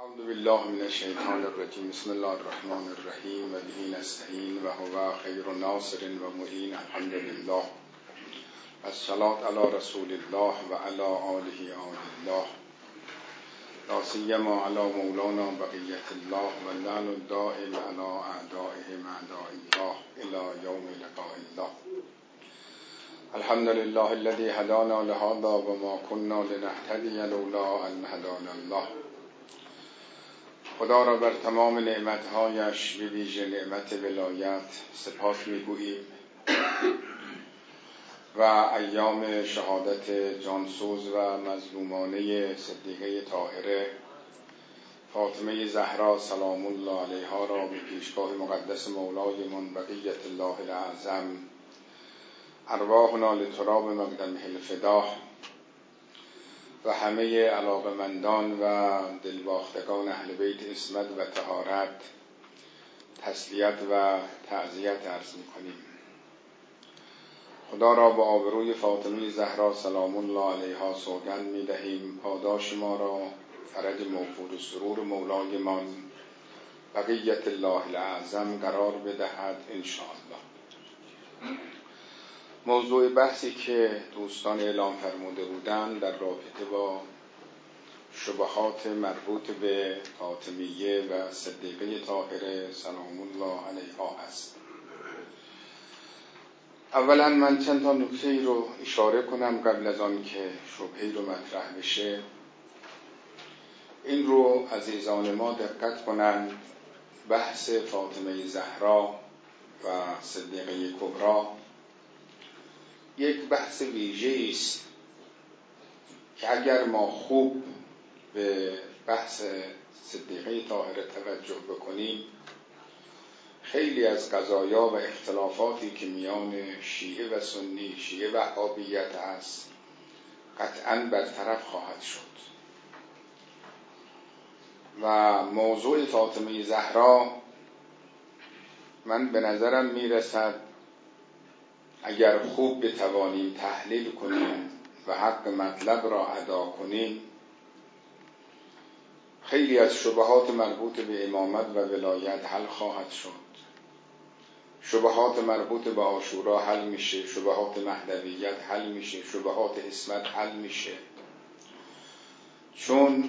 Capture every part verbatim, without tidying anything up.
اعوذ بالله من الشیطان الرجیم. بسم الله الرحمن الرحیم و به نستعین و هو خیر ناصر و معین. الحمد لله. الصلاة علی رسول الله و علی آله آل الله، لا سیما علی مولانا بقیة الله و لعن الدائم علی اعدائهم اعداء الله الی یوم لقاء الله. الحمد لله الذي هدانا لهذا و ما كنا لنهتدي لولا ان هدانا الله. خدا را بر تمام نعمتهایش به ویژه نعمت ولایت سپاس میگوییم و ایام شهادت جانسوز و مظلومانه صدیقه طاهره فاطمه زهرا سلام الله علیها را به پیشگاه مقدس مولایمان بقیت الله الاعظم ارواحنا لتراب مقدمه الفدا و همه علاقمندان و دلباختگان اهل بیت عصمت و طهارت تسلیت و تعزیت عرض می‌کنیم. خدا را با آبروی فاطمه زهرا سلام الله علیها سوگند می‌دهیم پاداش ما را فرج موفور و سرور مولایمان بقیت الله الاعظم قرار بدهد ان شاء الله. موضوع بحثی که دوستان اعلام فرموده بودند در رابطه با شبهات مربوط به فاطمیه و صدیقه طاهره سلام الله علیها است. اولا من چند تا نکته رو اشاره کنم قبل از آن که شبهه‌ای رو مطرح بشه. این رو عزیزان ما دقت کنند، بحث فاطمه زهرا و صدیقه کبری یک بحث ویژه‌ای است که اگر ما خوب به بحث صدیقه طاهره توجه بکنیم، خیلی از قضایا و اختلافاتی که میان شیعه و سنی، شیعه و وهابیت است، قطعاً برطرف خواهد شد. و موضوع فاطمه زهرا من به نظرم میرسد اگر خوب بتوانیم تحلیل کنیم و حق مطلب را ادا کنیم، خیلی از شبهات مربوط به امامت و ولایت حل خواهد شد. شبهات مربوط به عاشورا حل میشه، شبهات مهدویت حل میشه، شبهات عصمت حل میشه. چون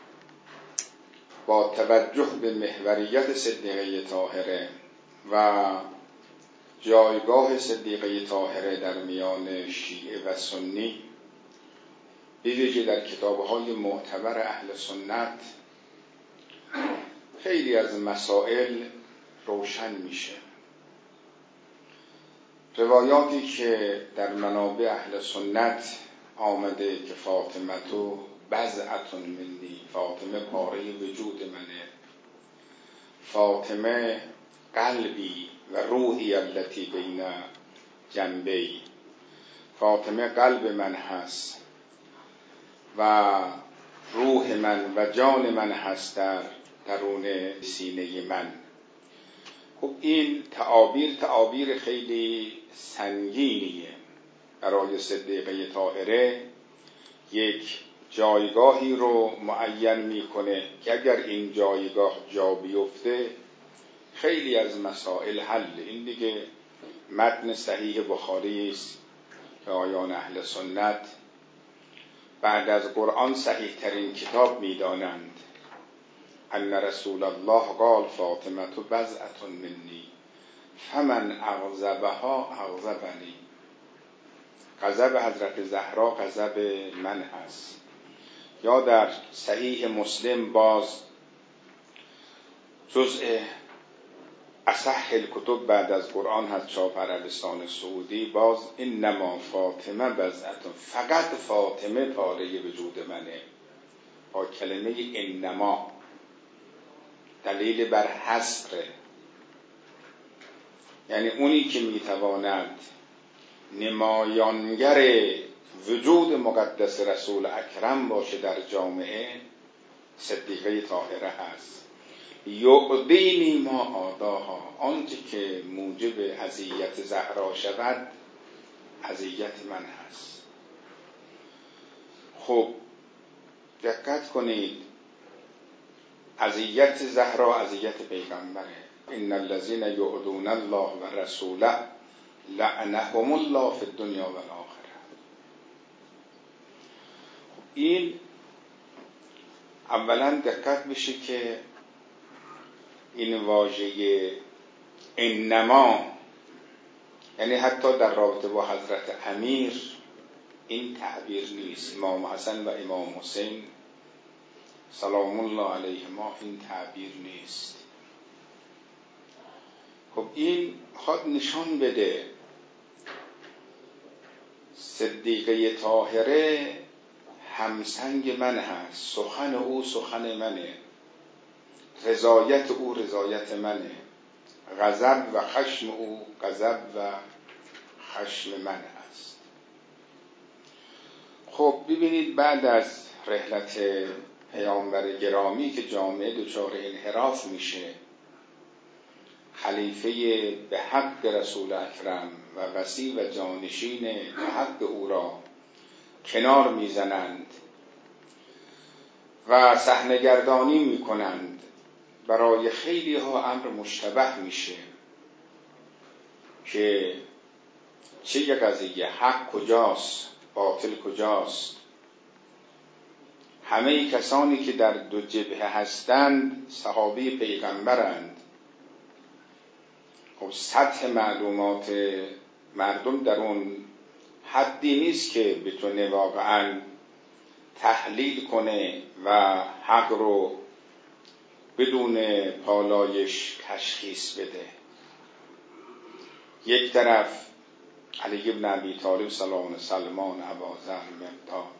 با توجه به محوریت صدیقه طاهره و جایگاه صدیقه طاهره در میان شیعه و سنی، به ویژه در کتاب‌های معتبر اهل سنت، خیلی از مسائل روشن میشه. روایاتی که در منابع اهل سنت آمده که فاطمه تو بضعة منی، فاطمه پاره وجود منه، فاطمه قلبی و روحی التي بین جنبی، فاطمه قلب من هست و روح من و جان من هست در درون سینه من. خب این تعابیر تعابیر خیلی سنگینیه. برای صدیقه طاهره یک جایگاهی رو معین میکنه که اگر این جایگاه جا بیفته خیلی از مسائل حل. این دیگه متن صحیح بخاری است که آیان اهل سنت بعد از قرآن صحیح ترین کتاب میدانند. ان رسول الله قال فاطمه بضعة منی فمن اغضبها اغضبنی. غضب حضرت زهرا غضب من هست. یا در صحیح مسلم باز جزء اصح الکتب بعد از قرآن هست، چاپ عربستان سعودی، باز انما فاطمه بضعة، فقط فاطمه پاره وجود منه، با کلمه انما، دلیل بر حصر. یعنی اونی که میتواند نمایانگر وجود مقدس رسول اکرم باشه در جامعه، صدیقه طاهره هست. یعدینی ما آداها، آنچه که موجب اذیت زهرا شود اذیت من هست. خب دقت کنید، اذیت زهرا اذیت پیغمبره. ان الذين يؤذون الله ورسوله لعنهم الله فی الدنیا و الاخره. این اولا دقت بشه که این واژه انما، یعنی حتی در رابطه با حضرت امیر این تعبیر نیست. امام حسن و امام حسین سلام الله علیهما این تعبیر نیست. خب این خواهد نشان بده صدیقه طاهره همسنگ من هست، سخن او سخن منه، رضایت او رضایت منه، غضب و خشم او غضب و خشم من هست. خب ببینید بعد از رحلت پیامبر گرامی که جامعه دچار انحراف میشه، خلیفه به حق رسول اکرم و وصی و جانشین به حق او را کنار میزنند و صحنه‌گردانی میکنند، برای خیلی ها امر مشتبه میشه که چه یک قضیه، حق کجاست باطل کجاست. همه کسانی که در دو جبهه هستند صحابه پیغمبرند. خب سطح معلومات مردم در اون حدی نیست که بتونه واقعا تحلیل کنه و حق رو بدون پالایش تشخیص بده. یک طرف علی ابن ابی طالب، سلام، سلمان، ابوذر، مقداد،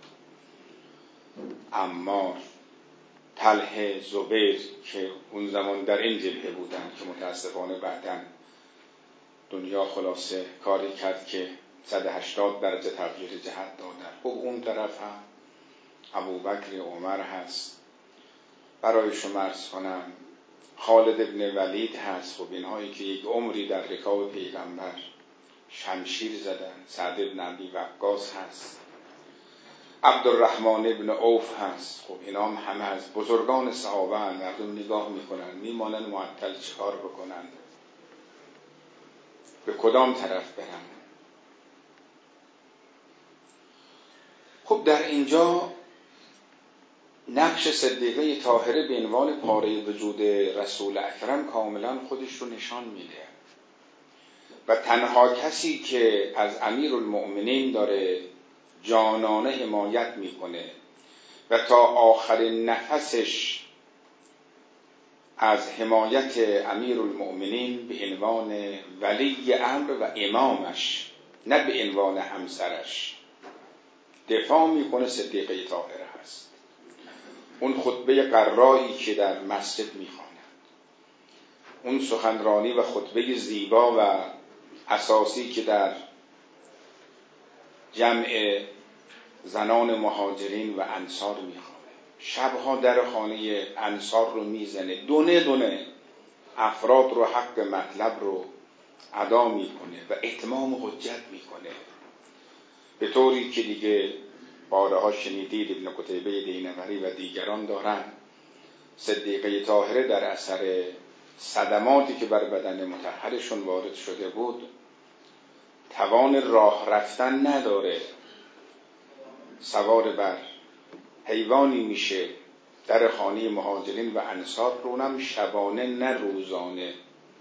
عمار، طلحه، زبیر که اون زمان در این جبهه بودن که متاسفانه بعداً دنیا خلاصه کاری کرد که صد و هشتاد درجه تغییر جهت دادن. خب اون طرف هم ابوبکر عمر هست، برای شما عرض کنم خالد ابن ولید هست. خب اینهایی که یک عمری در رکاب پیغمبر شمشیر زدن. سعد ابن ابی وقاص هست، عبدالرحمن ابن عوف هست. خب اینا هم همه از بزرگان صحابه هم. مردم نگاه میکنن میمانن معطل چیکار بکنن، به کدام طرف برن. خب در اینجا نقش صدیقه طاهره به عنوان پاره وجود رسول اکرم کاملا خودش رو نشان میده و تنها کسی که از امیرالمؤمنین داره جانانه حمایت میکنه و تا آخرین نفسش از حمایت امیرالمؤمنین به عنوان ولی امر و امامش، نه به عنوان همسرش، دفاع میکنه صدیقه طاهره هست. اون خطبه قرایی که در مسجد میخواند، اون سخنرانی و خطبه زیبا و اساسی که در جمع زنان مهاجرین و انصار میخوانه، شبها در خانه انصار رو میزنه، دونه دونه افراد رو حق مطلب رو ادا میکنه و اتمام حجت میکنه، به طوری که دیگه بارها شنیدید ابن قتیبه دینوری و دیگران دارن صدیقه طاهره در اثر صدماتی که بر بدن مطهرشون وارد شده بود توان راه رفتن نداره، سوار بر حیوانی میشه، در خانه مهاجرین و انصار رو هم شبانه نه روزانه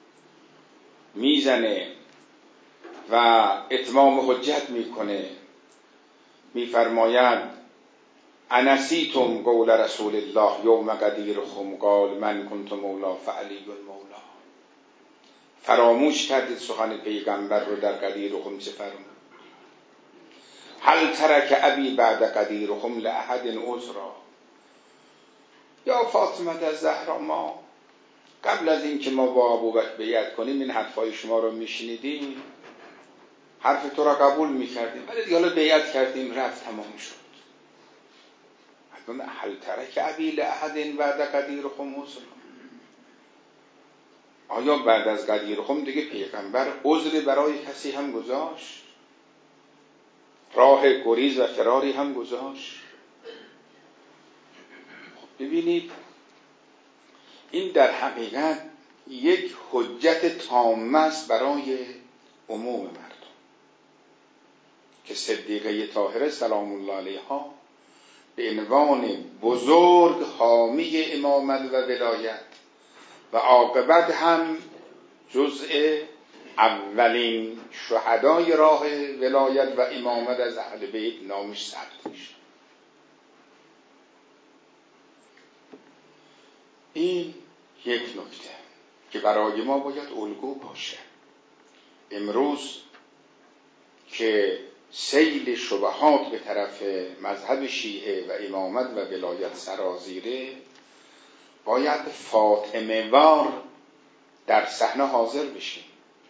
میزنه و اتمام حجت میکنه. میفرماید انسیتم قول رسول الله یوم قدیرکم قال من کنت مولا فعلی المولا. فراموش کردید سخن پیغمبر رو در قدیرکم چه فرمود؟ هل ترک ابی بعد قدیرکم لاحد عذرا. یا فاطمه الزهرا، ما قبل از این که ما با ابوبکر بیعت کنیم این حرفای شما رو میشنیدیم، حرف تو را قبول میکردیم، ولی دیگه حالا بیعت کردیم رفت تمام شد. هل ترک ابی لاحد بعد قدیرکم عذرا. آیا بعد از قدیرکم دیگه پیغمبر عذری برای کسی هم گذاشت؟ راه گریز و فراری هم گذاشت؟ خب ببینید این در حقیقت یک حجت تامه است برای عموم مردم که صدیقه طاهره سلام الله علیها به عنوان بزرگ حامی امامت و ولایت و عاقبت هم جزء اولین شهدای راه ولایت و امامت از اهل بیت نامش ثبت میشه. این یک نکته که برای ما باید الگو باشه. امروز که سیل شبهات به طرف مذهب شیعه و امامت و ولایت سرازیره، باید فاطمه وار در صحنه حاضر بشیم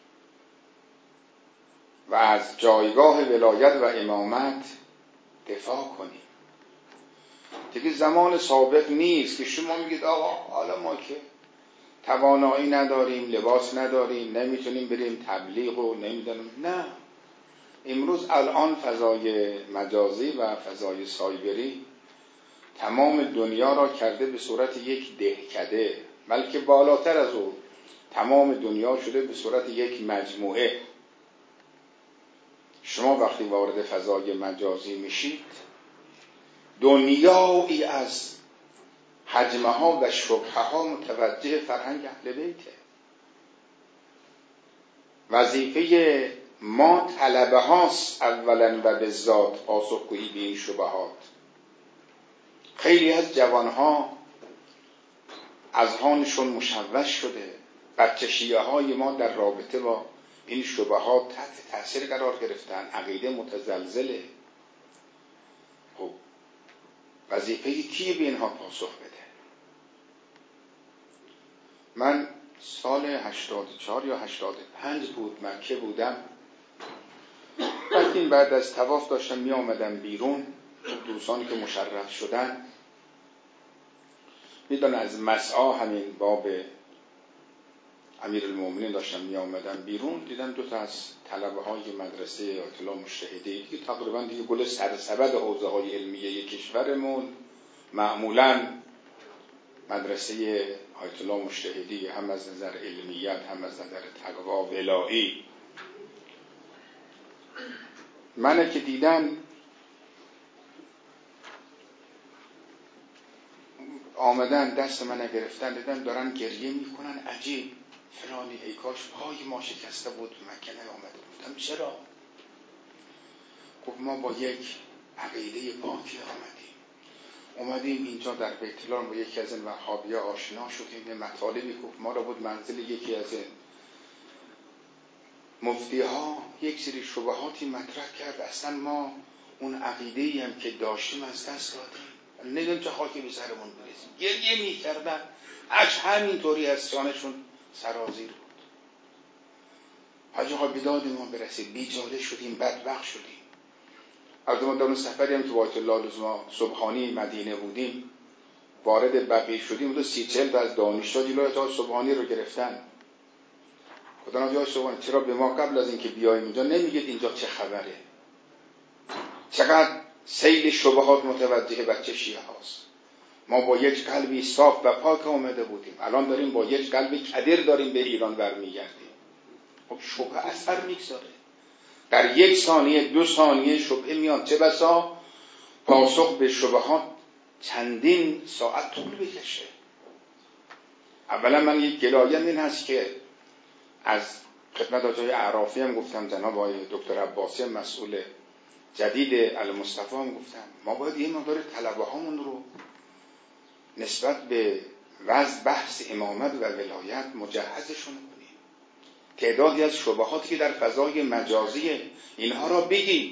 و از جایگاه ولایت و امامت دفاع کنیم. دیگه زمان سابق نیست که شما میگید آقا حالا ما که توانایی نداریم، لباس نداریم، نمیتونیم بریم تبلیغ و نمیدونم. نه، امروز الان فضای مجازی و فضای سایبری تمام دنیا را کرده به صورت یک دهکده، بلکه بالاتر از او تمام دنیا شده به صورت یک مجموعه. شما وقتی وارد فضای مجازی میشید، دنیایی از حجمه ها و شبهه ها متوجه فرهنگ اهل بیته. وظیفه ما طلبه هاست اولا و به ذات پاسخگویی به این شبهات. خیلی از جوانها اذهانشون مشوش شده، بچه شیعه های ما در رابطه با این شبهات تحت تاثیر قرار گرفتن، عقیده متزلزله. خب وظیفه کیه به اینها پاسخ بده؟ من سال هشتاد و چهار یا هشتاد و پنج بود، مکه بودم. وقتی بعد از طواف داشتم می آمدم بیرون، دوستانی که مشرف شدن میدونن از مسعا همین باب امیرالمومنین داشتم می آمدم بیرون، دیدم دو تا از طلبه های مدرسه آیت الله مجتهدی که تقریبا دیگه گل سرسبد حوزه های علمیه کشورمون، معمولا مدرسه آیت الله مجتهدی هم از نظر علمیت هم از نظر تقوا ولایی، منه که دیدن آمدن دست منو گرفتن، دیدن دارن گریه میکنن، عجیب فلانی، ای کاش پای ما شکسته بود مکه نیامده. گفتم چرا؟ گفت ما با یک عقیده پاکی آمدیم اومدیم اینجا در بیت الله با یکی از این وهابی‌ها آشنا شدیم، یه مطالبی گفت ما را بود منزل یکی از این مفتی ها، یک سری شبهاتی مطرح کرد، اصلا ما اون عقیده‌ای هم که داشتیم از دست دادیم، نمیدونم چه خاکی به سرمون برسیم. گریه می‌کردن، اش همینطوری از شانشون سرازیر بود. حاج آقا بداد ما برسید، بیچاره شدیم، بدبخت شدیم. از ما در اون سفری هم که با آیت الله لزما سبحانی مدینه بودیم، وارد بقیع شدیم، دو سی چهل تا از دانشجو جلوی آیت سبحانی رو گرفتن. خدا نبی آیت سبحانی چرا به ما قبل از اینکه بیاییم اینجا نمیگید اینجا چه خبره؟ چقدر سیل شبهات متوجه بچه شیعه هاست. ما با یک قلبی صاف و پاک آمده بودیم، الان داریم با یک قلبی کدر داریم به ایران برمیگردیم. خب شبهه اثر میگذاره، در یک ثانیه دو ثانیه شبهه میاد، چه بسا پاسخ به شبهات چندین ساعت طول بکشه. اولا من یک گلایم این هست که از خدمت آقای اعرافی هم گفتم، جناب آقای دکتر عباسی مسئول جدید المصطفی هم گفتم، ما باید یه مقدار طلبه هامون رو نسبت به وضع بحث امامت و ولایت مجهزشون کنیم. تعدادی از شبهاتی که در فضای مجازی اینها را بگیم.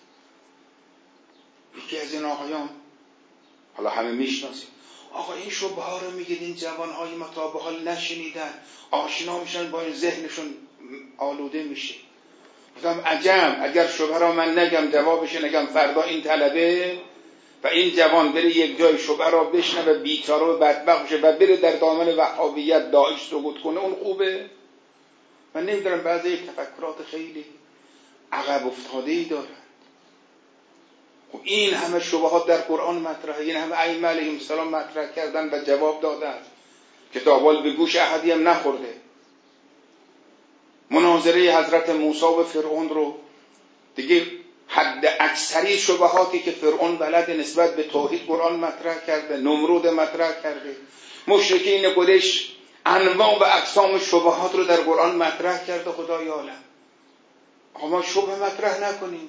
یکی از این آقایان، حالا همه میشناسیم، آقا این شبه ها رو میگید این جوانهای ما تا به حال نشنیدن، آشنا میشن با این، ذهنشون آلوده میشه. گفتم عجب، اگر شبه را من نگم جوابش نگم، فردا این طلبه و این جوان بره یک جای شبه را بشنوه بیچاره و بدبخت بشه و بره در دامن وهابیت داعش سقوط کنه، اون خوبه؟ من نمیدونم، بعضی یک تفکرات خیلی عقب افتاده‌ای دارن. خب این همه شبهات در قرآن مطرحه، این همه ائمه علیهم السلام مطرح کردن و جواب دادن. کتابال به گوش احدی هم نخورده. مناظره حضرت موسی و فرعون رو دیگه حد اکثری شبهاتی که فرعون بلد نسبت به توحید قرآن مطرح کرده، نمرود مطرح کرده، مشرکین قریش انواع و اقسام شبهات رو در قرآن مطرح کرده. خدای عالم آقا ما شبه مطرح نکنیم،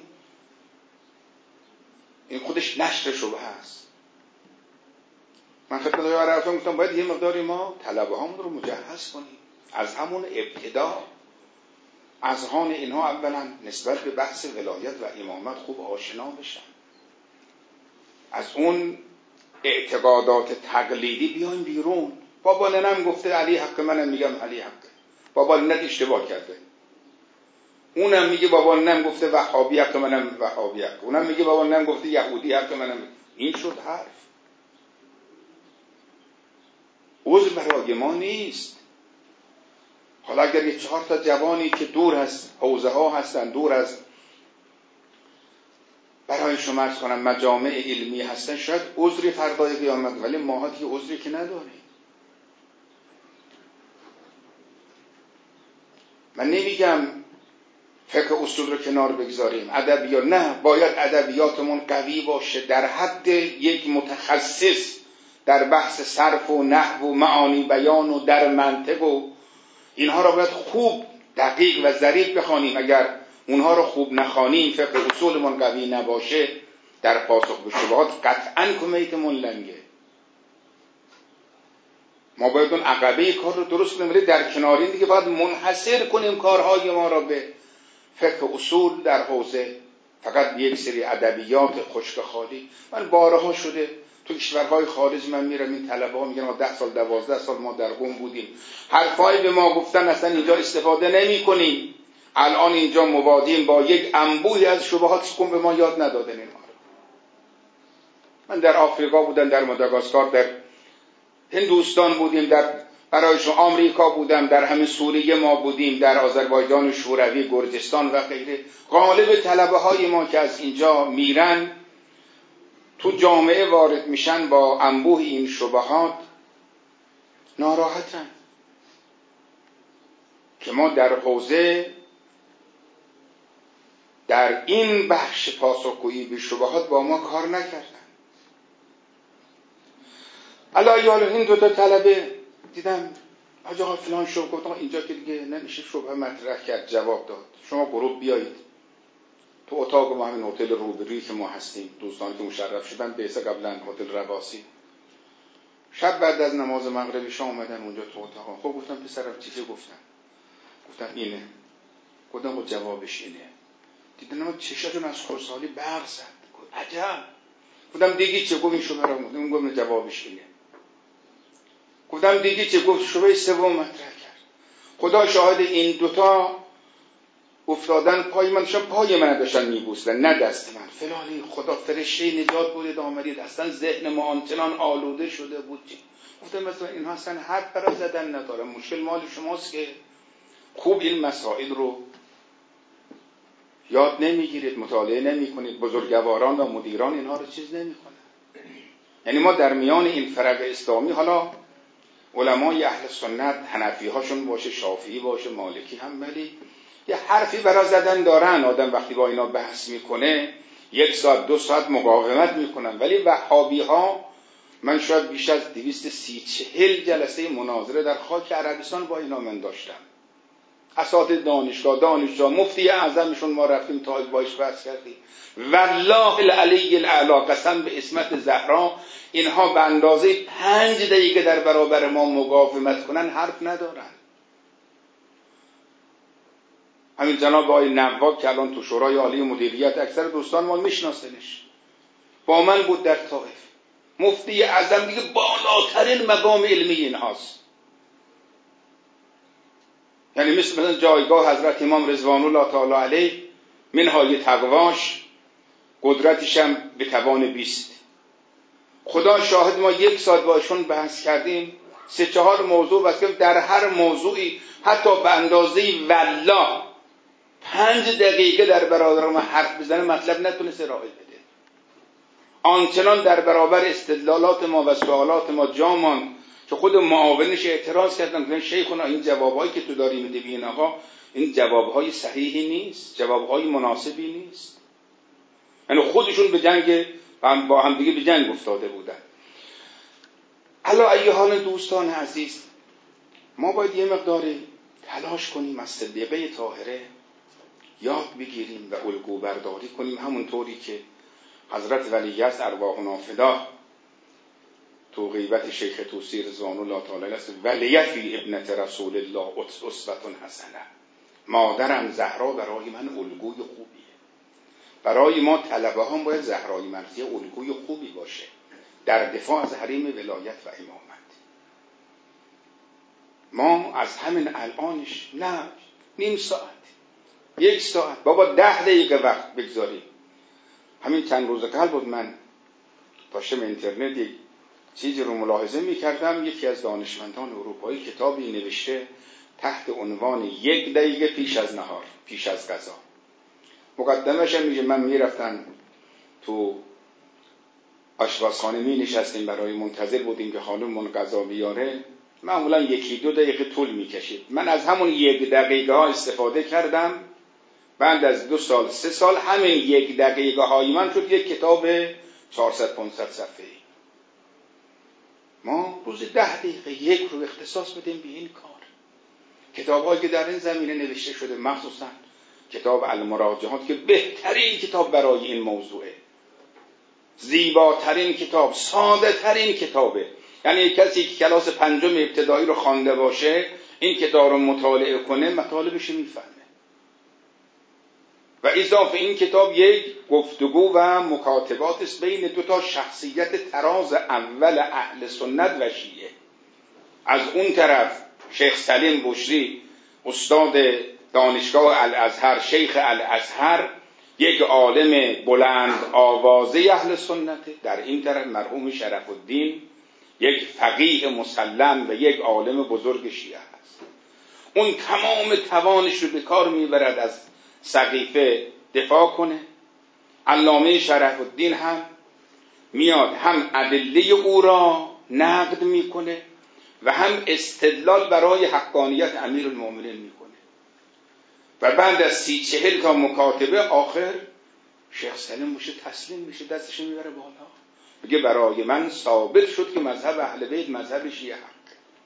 این خودش نشر شبه است. من خدمت آقای عرفان گفتم باید یه مقداری ما طلبه هامون رو مجهز کنیم از همون ابتدا. اذهان اینها اولا نسبت به بحث ولایت و امامت خوب آشنا بشن، از اون اعتقادات تقلیدی بیایم بیرون. بابا ننم گفته علی حق، منم میگم علی حق. بابا ننت اشتباه کرده، اونم میگه بابا ننم گفته وهابی حق، منم وهابی حق. اونم میگه بابا ننم گفته یهودی حق، منم. این شد حرف. عذر برای ما نیست. حالا اگر یه چهار تا جوانی که دور از حوزه ها هستن، دور از برای شما عرض کنم مجامع علمی هستن، شاید عذری فردای قیامت، ولی ماها دیگه عذری که نداریم. من نمیگم فقه اصول رو کنار بگذاریم، ادبیات نه، باید ادبیاتمون قوی باشه در حد یک متخصص در بحث صرف و نحو و معانی بیان و در منطق و اینها رو باید خوب دقیق و ظریف بخوانیم. اگر اونها رو خوب نخوانیم، فقه اصولمون قوی نباشه، در پاسخ به شبهات قطعاً کمیتمون لنگه. ما باید اون عقبه کار رو درست کنیم، ولی در کنار این دیگه باید منحصر کنیم کارهای ما را به فقه اصول در حوزه فقط یک سری ادبیات خشک خالی. من بارها شده تو کشورهای خارج من میرم، این طلبه ها میگن ما ده سال دوازده سال ما در قم بودیم، حرفایی به ما گفتن اصلا اینجا استفاده نمی کنیم. الان اینجا مبادیم با یک انبوهی از شبهات قم به ما یاد ندادن اینها رو. من در آفریقا بودم، در ماداگاسکار، در هندوستان بودیم، در برایشون آمریکا بودم، در همین سوریه ما بودیم، در آذربایجان شوروی، گرجستان و غیره. غالب طلبه های ما که از اینجا میرن تو جامعه وارد میشن با انبوه این شبهات ناراحتن که ما در حوزه در این بخش پاسخگویی به شبهات با ما کار نکردن. الان یالا این دو تا طلبه دیدم حاج آقا فلان شو گفت اینجا که دیگه نمیشه شبهه مطرح کرد. جواب داد شما گروه بیایید تو اتاق ما، همین هتل روبرویی که ما هستیم، دوستانی که مشرف شدن به حساب قبلا هتل رواسی، شب بعد از نماز مغرب شام اومدن اونجا تو اتاق. خب گفتم پسرم چیزی گفتن؟ گفتم اینه. گفتم خب جوابش اینه. دیدن ما چشاشون از خرسالی برق زد. عجب. گفتم دیگه چه گفت این شبهه رو؟ گفتم گفتم جوابش اینه. گفتم دیگه چه گفت؟ شبهه سوم مطرح کرد. خدا شاهد این دوتا افتادن پای من، شب پای من داشتن میبوسن، نه دست من. فلانی خدا فرشته نجات بودید آمدید، اصلا ذهن ما آنچنان آلوده شده بود. گفتم مثلا اینها اصلا حرف برای زدن نداره، مشکل مال شماست که خوب این مسائل رو یاد نمیگیرید، مطالعه نمیکنید. بزرگواران و مدیران اینها رو چیز نمیکنن. یعنی ما در میان این فرق اسلامی، حالا علمای اهل سنت حنفی هاشون باشه، شافعی باشه، مالکی هم، ولی یه حرفی برای زدن دارن. آدم وقتی با اینا بحث میکنه یک ساعت دو ساعت مقاومت میکنن. ولی وهابی ها، من شاید بیش از دویست سی چهل جلسه مناظره در خاک عربستان با اینا من داشتم. اساتید دانشگاه، دانشجو، مفتی اعظمشون ما رفتیم تا باش بحث کردیم. والله العلی الاعلی، قسم به اسمت زهرا، اینها به اندازه پنج دقیقه در برابر ما مقاومت کنن حرف ندارن. همین جناب آقای نواب که الان تو شورای عالی مدیریت، اکثر دوستان ما میشناسنش، با من بود در طائف. مفتی اعظم دیگه بالاترین مقام علمی اینهاست. یعنی مثل مثلا جایگاه حضرت امام رضوان الله تعالی علیه، منهای تقواش، قدرتش هم به توان بیست. خدا شاهد ما یک ساعت باشون بحث کردیم، سه چهار موضوع بس کردیم. در هر موضوعی حتی به اندازه والله پنج دقیقه در برابر ما حرف بزنه مطلب نتونست ارائه بده. آنچنان در برابر استدلالات ما و سوالات ما جا ماند که خود معاونش اعتراض کردن که شیخونا این جوابایی که تو داری میدی بین آقا این جوابهای صحیحی نیست، جوابهای مناسبی نیست. یعنی خودشون به جنگ هم با هم دیگه به جنگ افتاده بودن. علی ای حال دوستان عزیز، ما باید یه مقداری تلاش کنیم از صدیقه طاهره یاد بگیریم و الگو برداری کنیم، همونطوری که حضرت ولیعصر ارواحنا فدا تو غیبت شیخ طوسی رضوان الله تعالی است، ولیتی ابنت رسول الله اسوة حسنه، مادرم زهرا برای من الگوی خوبیه. برای ما طلبه هم باید زهرای مرضیه الگوی خوبی باشه در دفاع از حریم ولایت و امامت. ما از همین الانش نه نیم ساعت یک ساعت بابا ده دقیقه وقت بگذاریم. همین چند روز قبل بود من داشتم اینترنت یک چیزی رو ملاحظه می‌کردم، یکی از دانشمندان اروپایی کتابی نوشته تحت عنوان یک دقیقه پیش از نهار، پیش از غذا. مقدمش هم میگه من میرفتم تو آشپزخانه می نشستیم برای منتظر بودیم که خانممون غذا بیاره، معمولا یکی دو دقیقه طول میکشید. من از همون یک دقیقه ها استفاده کردم، بعد از دو سال سه سال همین یک دقیقه های من شد یک کتاب چهارصد پانصد صفحه‌ای. ما روز ده دقیقه یک رو اختصاص بدیم به این کار. کتاب‌هایی که در این زمینه نوشته شده، مخصوصا کتاب المراجعات که بهترین کتاب برای این موضوعه، زیباترین کتاب، ساده ترین کتابه. یعنی کسی که کلاس پنجم ابتدایی رو خوانده باشه این کتاب رو مطالعه کنه مطالبش میفهمه. و اضافه این کتاب یک گفتگو و مکاتبات است بین دو تا شخصیت تراز اول اهل سنت و شیعه. از اون طرف شیخ سلیم بشری استاد دانشگاه الازهر، شیخ الازهر، یک عالم بلند آوازه اهل سنت، در این طرف مرحوم شرف الدین یک فقیه مسلم و یک عالم بزرگ شیعه هست. اون تمام توانش رو به کار میبرد از سقیفه دفاع کنه. علامه شرف الدین هم میاد هم ادله او را نقد میکنه و هم استدلال برای حقانیت امیرالمومنین میکنه. و بعد از سی چهل تا مکاتبه آخر شیخ سلیم میشه تسلیم میشه، دستش میبره بالا، میگه برای من ثابت شد که مذهب اهل بیت مذهب شیعه حق.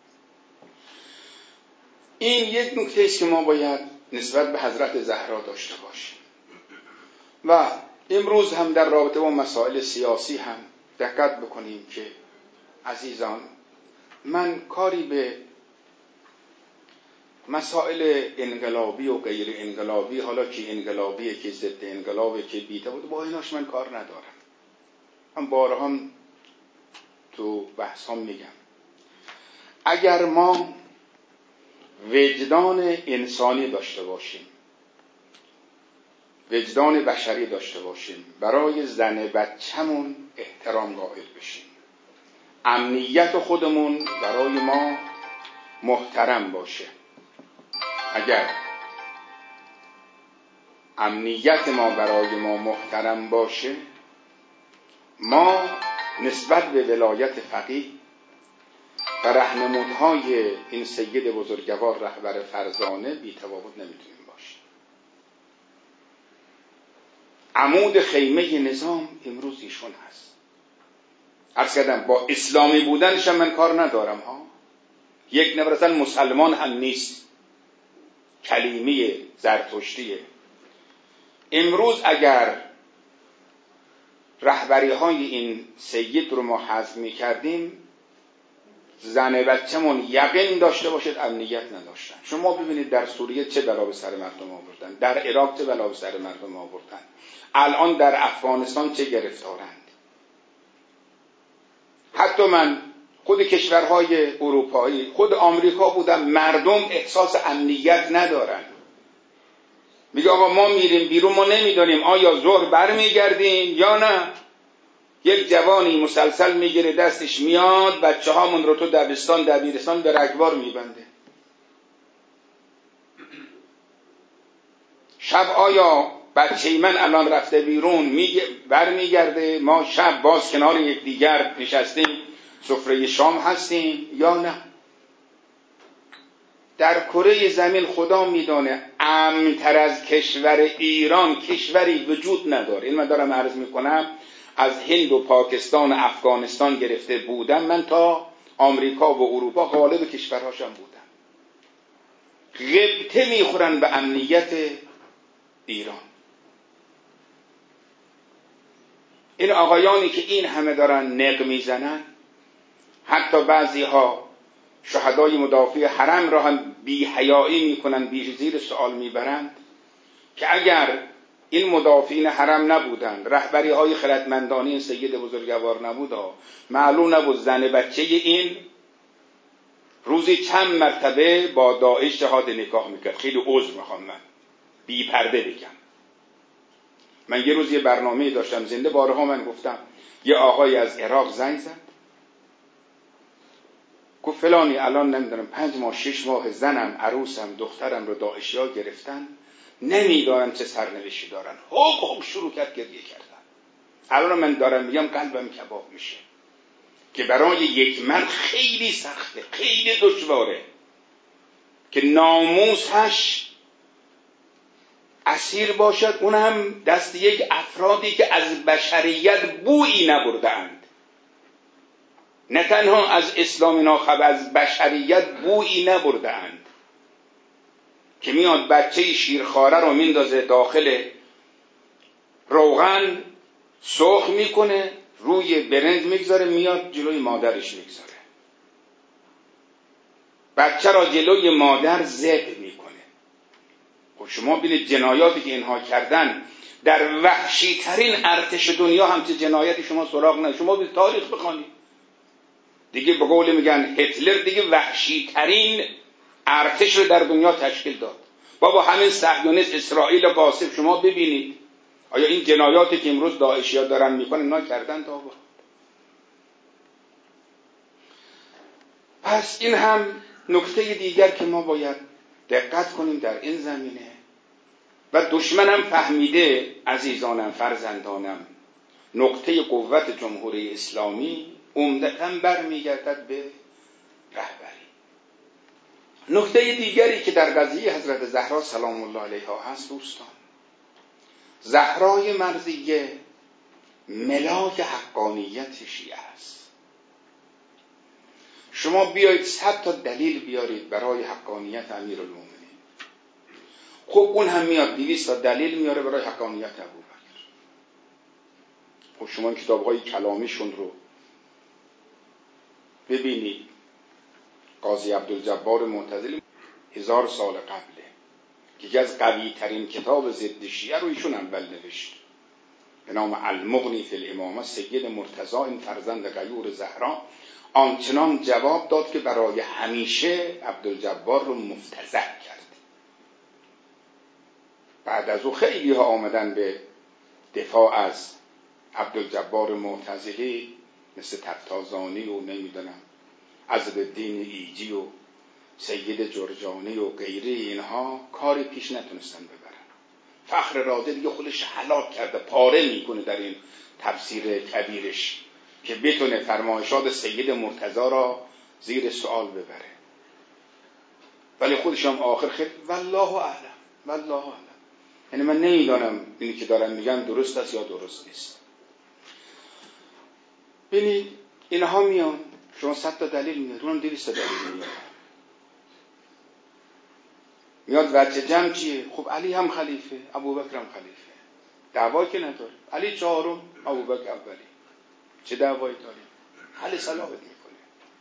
این یک نکته است که ما باید نسبت به حضرت زهرا داشته باشیم. و امروز هم در رابطه با مسائل سیاسی هم دقت بکنیم که عزیزان، من کاری به مسائل انقلابی و غیر انقلابی، حالا که انقلابیه که ضد انقلابه که بیته بود، با ایناش من کار ندارم. من بارها هم تو بحث هم میگم اگر ما وجدان انسانی داشته باشیم، وجدان بشری داشته باشیم، برای زن بچه‌مون احترام قائل بشیم، امنیت خودمون برای ما محترم باشه، اگر امنیت ما برای ما محترم باشه، ما نسبت به ولایت فقیه و راهنمودهای این سید بزرگوار رهبر فرزانه بی تفاوت نمیتونیم باشیم. عمود خیمه نظام امروز ایشون هست. عرض کردم با اسلامی بودنش من کار ندارم ها، یک نفر اصلا مسلمان هم نیست، کلیمه زرتشتیه. امروز اگر رهبری های این سید رو ما حذف می کردیم، زن بچه‌مون یقین داشته باشید امنیت نداشتن. شما ببینید در سوریه چه بلا به سر مردم آوردن، در عراق چه بلا به سر مردم آوردن، الان در افغانستان چه گرفتارند. حتی من خود کشورهای اروپایی، خود آمریکا بودم، مردم احساس امنیت ندارن. میگه آقا ما میریم بیرون، ما نمیدونیم آیا ظهر برمیگردیم یا نه. یک جوانی مسلسل میگیره دستش میاد بچه هامون رو تو دبستان دبیرستان به رگبار میبنده. شب آیا بچه من الان رفته بیرون میگه برمیگرده، ما شب باز کنار یک دیگر نشستیم سفره شام هستیم یا نه. در کره زمین خدا میدانه امن‌تر از کشور ایران کشوری وجود نداره. این من دارم عرض میکنم، از هند و پاکستان و افغانستان گرفته بودم من تا آمریکا و اروپا غالب کشورهاشم بودم، غبطه میخورن به امنیت ایران. این آقایانی که این همه دارن نق میزنن، حتی بعضی ها شهدای مدافع حرم را هم بی حیایی میکنن، بی زیر سوال میبرند که اگر این مدافعین حرم نبودند، رهبری های خردمندانه سید بزرگوار نبود، معلوم نبود زن بچه این روزی چند مرتبه با داعش جهاد نکاح میکرد. خیلی عذر میخوام من بی پرده بگم. من یه روز یه برنامه داشتم زنده، بارها من گفتم، یه آقای از عراق زنگ زد گفت فلانی الان نمیدونم پنج ماه شش ماه زنم عروسم دخترم رو داعشیا گرفتن، نمیدارم چه سرنوشتی دارن. هوب هوب شروع کرد گریه کردن. الان من دارم میگم قلبم کباب میشه که برای یک مرد خیلی سخته، خیلی دشواره که ناموسش اسیر باشد، اون هم دست یک افرادی که از بشریت بویی نبردند. نه تنها از اسلام ناخب، از بشریت بویی نبردند، که میاد بچه شیرخواره رو میندازه داخل روغن، سرخ میکنه، روی برنج میگذاره، میاد جلوی مادرش میگذاره، بچه را جلوی مادر ذبح میکنه. خب شما ببینید جنایاتی که اینها کردن در وحشی ترین ارتش دنیا، همچه جنایتی شما سراغ نه. شما به تاریخ بخوانید دیگه، به قول میگن هتلر دیگه وحشی ترین ارتش رو در دنیا تشکیل داد. بابا همین صهیونیست اسرائیل قاصب شما ببینید، آیا این جنایاتی که امروز داعشیا دارن میکنن اینا کردن تا با؟ پس این هم نکته دیگر که ما باید دقت کنیم در این زمینه. و دشمنم فهمیده، عزیزانم فرزندانم، نقطه قوت جمهوری اسلامی عمدتاً برمیگردد به رهبری. نکته دیگری که در قضیه حضرت زهرا سلام الله علیها هست دوستان، زهرای مرضیه ملاک حقانیت شیعه است. شما بیایید صد تا دلیل بیارید برای حقانیت امیرالمومنین، خب اون هم میاد دویست تا دلیل میاره برای حقانیت ابوبکر. خب شما کتاب‌های کلامیشون رو ببینید. قاضی عبدالجبار معتزلی هزار سال قبله که یکی از قوی ترین کتاب ضد شیعه رو ایشون اول نوشت به نام المغنی فی الامامه. سید مرتضی این فرزند غیور زهرا آنچنان جواب داد که برای همیشه عبدالجبار رو مفتضح کرد. بعد از او خیلی ها آمدن به دفاع از عبدالجبار معتزلی، مثل تفتازانی و نمیدونم عزالدین ایجی و سید جرجانی و غیره. اینها کاری پیش نتونستن ببرن. فخر رازی دیگه خودش هلاک کرده، پاره میکنه در این تفسیر کبیرش که بتونه فرمایشات سید مرتضی را زیر سوال ببره، ولی خودش هم آخر خیلی والله اعلم والله اعلم. یعنی من نمیدانم اینی که دارن میگن درست است یا درست نیست. ببینید اینها میان، شما صد تا دلیل میاد، اونم دویست تا دلیل میاد. میاد وجه جمع چیه؟ خب علی هم خلیفه، ابوبکر هم خلیفه، دعوایی که نداره. علی چهارم، ابوبکر اولی، چه دعوایی داریم؟ حل صلاحت میکنه.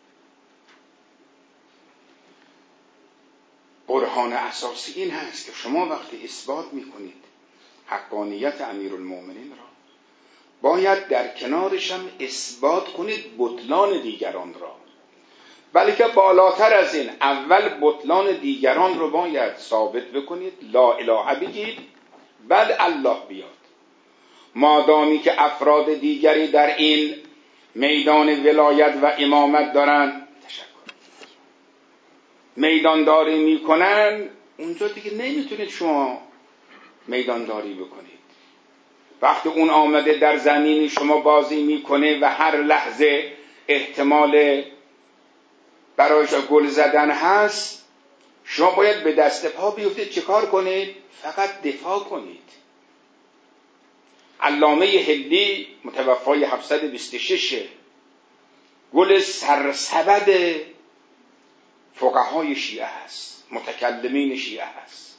برهان اساسی این هست که شما وقتی اثبات میکنید حقانیت امیرالمومنین را، باید در کنارش هم اثبات کنید بطلان دیگران را، بلکه بالاتر از این اول بطلان دیگران رو باید ثابت بکنید، لا اله بگید، بعد الله بیاد. مادامی که افراد دیگری در این میدان ولایت و امامت دارن تشکر میدانداری میکنن، اونجا دیگه نمیتونید شما میدانداری بکنید. وقتی اون آمده در زمینی شما بازی میکنه و هر لحظه احتمال برایش گل زدن هست، شما باید به دست پا بیفتید. چه کار کنید؟ فقط دفاع کنید. علامه هندی متوفای هفتصد و بیست و شش، گل سرسبد فقهای شیعه هست، متکلمین شیعه هست.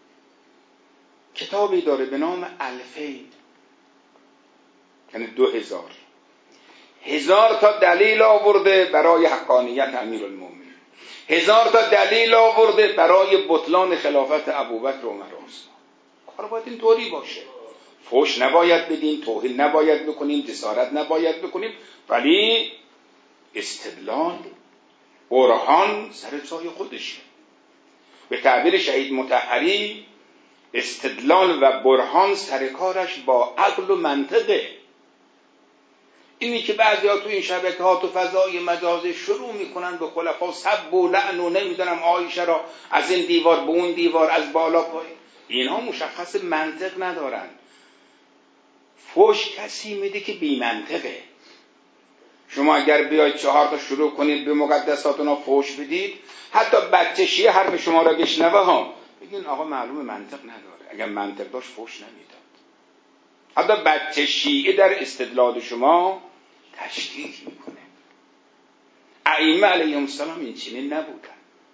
کتابی داره به نام الفین، یعنی دو هزار هزار تا دلیل آورده برای حقانیت امیرالمومنین، هزار تا دلیل آورده برای بطلان خلافت ابوبکر و عمر و عثمان. کار باید این طوری باشه. فحش نباید بدیم، توهین نباید بکنیم، جسارت نباید بکنیم، ولی استدلال، برهان سر جای خودشه. به تعبیر شهید مطهری، استدلال و برهان سر کارش با عقل و منطقه. اینی که بعضیا تو این شبکه‌ها تو فضای مجازی شروع میکنن به خلفا سب و لعن و نمیدونم عایشه را از این دیوار به اون دیوار، از بالا پایین، اینها مشخص منطق ندارن. فحش کسی میده که بی منطقه. شما اگر بیاید چهار تا شروع کنید به مقدساتنا فحش بدید، حتی بچه شیعه حرف شما را بشنوه ها بگین آقا معلوم منطق نداره. اگر منطق داشت فحش نمیداد. حتی بچه شیعه در استدلال شما تشکیک میکنه. ائمه علیهم السلام این چنین نبودن.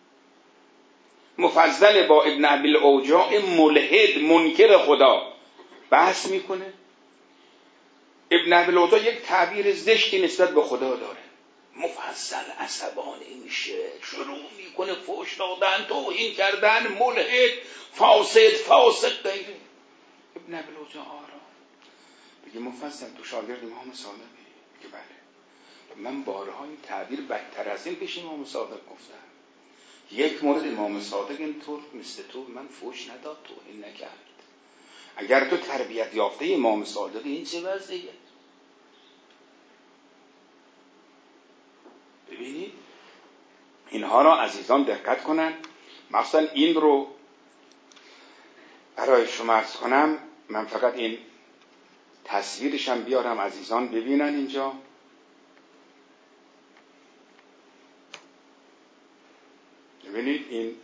مفضل با ابن ابی الاوجاع ملحد منکر خدا بحث میکنه. ابن ابی الاوجاع یک تعبیر زشتی نسبت به خدا داره. مفضل عصبانی میشه، شروع میکنه فحش دادن، توهین کردن، ملحد، فاسد، فاسق غیره. ابن ابی الاوجاع آرام بگه مفضل تو شاگرد امام صادقی؟ بگه بله. من بارها این تعبیر بدتر از این پیش امام صادق گفتم. یک مورد امام صادق اینطور مثل تو من فحش نداد، توهین نکرد. اگر تو تربیت یافته امام صادق این چه وضعیه؟ ببینید اینها را عزیزان دقت کنن. مثلا این رو برای شما عرض کنم، من فقط این تصویرشم بیارم عزیزان ببینن. اینجا ببینید این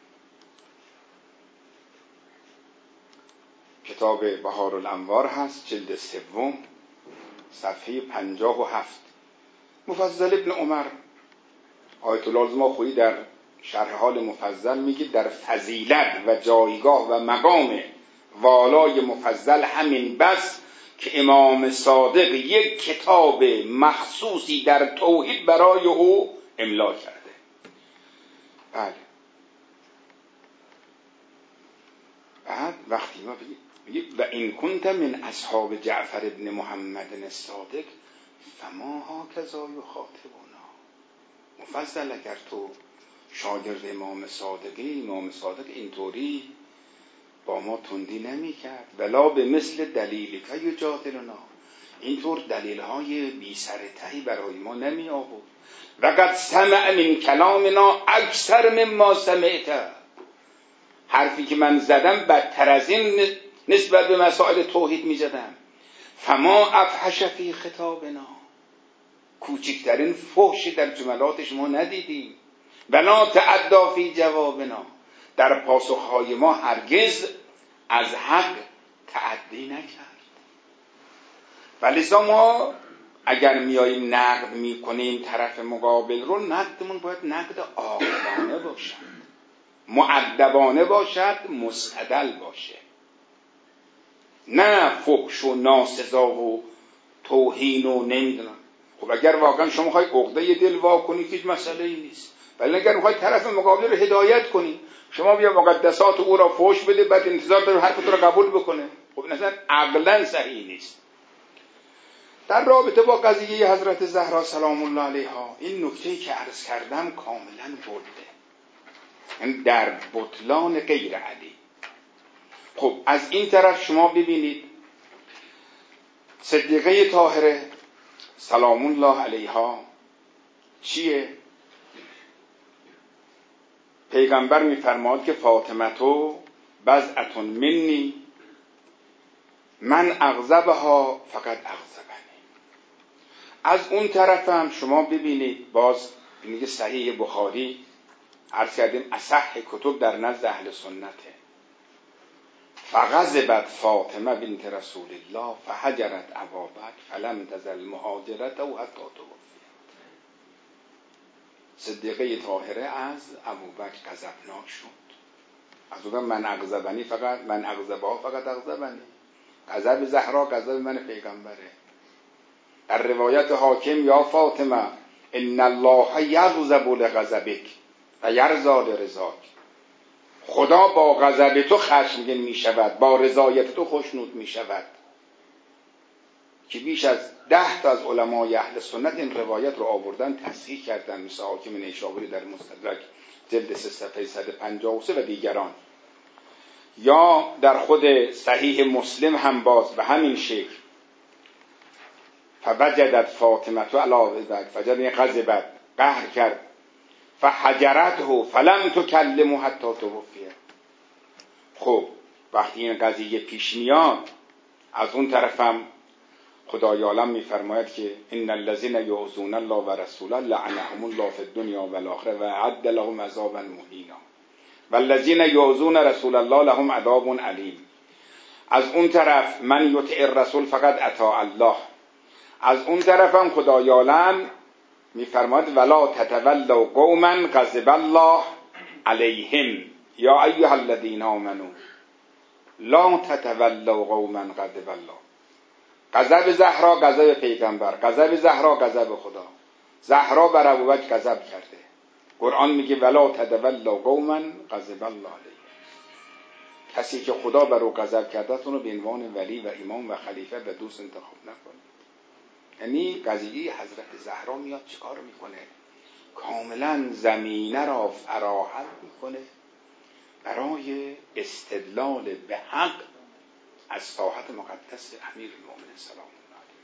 کتاب بهارالانوار هست، جلد سوم، صفحه پنجاه و هفت. مفضل ابن عمر، آیت الله الازماخویی در شرح حال مفضل میگه در فضیلت و جایگاه و مقام والای مفضل همین بس که امام صادق یک کتاب مخصوصی در توحید برای او املا کرده. بله. بعد وقتی ما بگیم و این کنت من اصحاب جعفر ابن محمد الصادق فما هاکذا یخاطبنا. مفضل اگر تو شاگرد امام صادقی، امام صادق اینطوری با ما تندی نمی کرد. ولا به مثل دلیل که یجادلنا، اینطور دلیل های بی سر تهی برای ما نمی آورد. و قد سمع من کلامنا اکثر مما سمعت، حرفی که من زدم بدتر از این نسبت به مسائل توحید می زدم. فما افحش فی خطابنا، کوچکترین فحشی در جملات شما ندیدیم. ولا تعدی فی جوابنا، در پاسخهای ما هرگز از حق تعدی نکرد. ولذا ما اگر میاییم نقد میکنیم طرف مقابل رو، نقدمون باید نقد عاقلانه باشد، مؤدبانه باشد، مستدل باشه، نه فحش و ناسزا و توهین و نمیدونم. خب اگر واقعا شما میخوای عقده دل وا کنی هیچ مسئله ای نیست، ولی اگر میخوای طرف مقابل رو هدایت کنی، شما بیا مقدسات او را فحش بده بعد انتظار داری حرف تو را قبول بکنه، خب این اصلا عقلا صحیح نیست. در رابطه با قضیه حضرت زهرا سلام الله علیها، این نکته‌ای که عرض کردم کاملا برده، یعنی در بطلان غیر علی. خب از این طرف شما ببینید صدیقه طاهره سلام الله علیها چیه؟ پیغمبر میفرماد که فاطمتو بضعة منی من اغضبها فقط اغضبنی. از اون طرف هم شما ببینید باز میگه صحیح بخاری عرض کردیم اصح کتب در نزد اهل سنته. فغضبت فاطمه بنت رسول الله فهجرت ابابکر فلم تزل مهاجرته و حتی توفی. صدیقه طاهره از ابوبکر غضبناک شد. از اون من اغضبنی فقط من اغضبها فقط اغضبنی، غضب زهرا غضب من پیغمبره. در روایت حاکم یا فاطمه ان الله یغضب لغضبک و یرضی لرضاک، خدا با غضب تو خشمگین می شود، با رضایت تو خوشنود می شود. که بیش از ده تا از علمای اهل سنت این روایت رو آوردن تصحیح کردن، مثل حاکم نیشابوری در مستدرک جلد سه صفحه صد و پنجاه و سه و دیگران. یا در خود صحیح مسلم هم باز به همین شکل فوجدت فاطمه تو علاوه بک فجر غضبت قهر کرد فحجرته فلم تکلمه حتی توفی. خب وقتی این قضیه پیش میاد از اون طرفم خدای عالم میفرماید که ان الذين يؤذون الله ورسوله لعنهم الله في الدنيا والآخرة واعد لهم عذابا مهینا والذين يؤذون رسول الله لهم عذاب علیم. از اون طرف من یطع الرسول فقط اطاع الله. از اون طرفم خدای عالم میفرماید ولا تتولوا قوما غضب الله علیهم یا ایها الذین آمنوا لا تتولوا قوما غضب الله. غضب زهرا غضب پیغمبر، غضب زهرا غضب خدا. زهرا بر ابوبکر غضب کرده. قرآن میگه ولا تتولوا قوما غضب الله علیهم. کسی که خدا بر او غضب کرده اونو به عنوان ولی و امام و خلیفه و دوست انتخاب نکنه. یعنی قضیه حضرت زهرا میاد چیکار میکنه؟ کاملا زمینه را فراهم میکنه برای استدلال به حق از طاعت مقدس امیر المؤمنین سلام الله علیه.